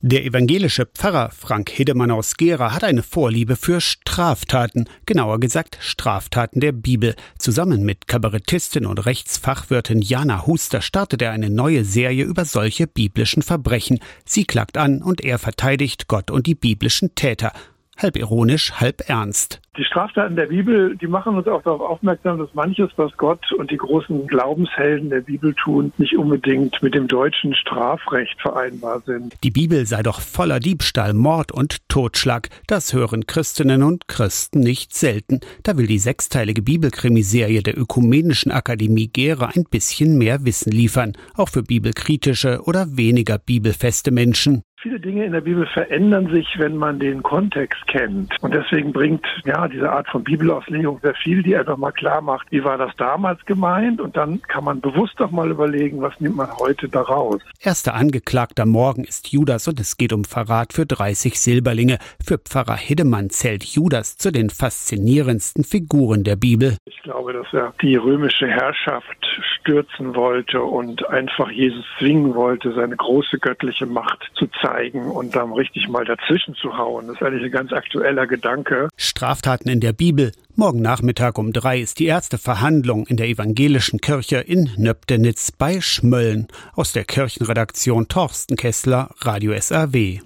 Der evangelische Pfarrer Frank Hedemann aus Gera hat eine Vorliebe für Straftaten, genauer gesagt Straftaten der Bibel. Zusammen mit Kabarettistin und Rechtsfachwirtin Jana Huster startet er eine neue Serie über solche biblischen Verbrechen. Sie klagt an und er verteidigt Gott und die biblischen Täter. Halb ironisch, halb ernst. Die Straftaten der Bibel, die machen uns auch darauf aufmerksam, dass manches, was Gott und die großen Glaubenshelden der Bibel tun, nicht unbedingt mit dem deutschen Strafrecht vereinbar sind. Die Bibel sei doch voller Diebstahl, Mord und Totschlag. Das hören Christinnen und Christen nicht selten. Da will die sechsteilige Bibelkrimiserie der Ökumenischen Akademie Gera ein bisschen mehr Wissen liefern. Auch für bibelkritische oder weniger bibelfeste Menschen. Viele Dinge in der Bibel verändern sich, wenn man den Kontext kennt. Und deswegen bringt diese Art von Bibelauslegung sehr viel, die einfach mal klar macht, wie war das damals gemeint? Und dann kann man bewusst auch mal überlegen, was nimmt man heute daraus. Erster Angeklagter morgen ist Judas und es geht um Verrat für 30 Silberlinge. Für Pfarrer Hedemann zählt Judas zu den faszinierendsten Figuren der Bibel. Ich glaube, dass er die römische Herrschaft stürzen wollte und einfach Jesus zwingen wollte, seine große göttliche Macht zu zeigen und dann richtig mal dazwischen zu hauen. Das ist eigentlich ein ganz aktueller Gedanke. Straftaten in der Bibel. Morgen Nachmittag um 3 ist die erste Verhandlung in der evangelischen Kirche in Nöbdenitz bei Schmölln. Aus der Kirchenredaktion Torsten Kessler, Radio SAW.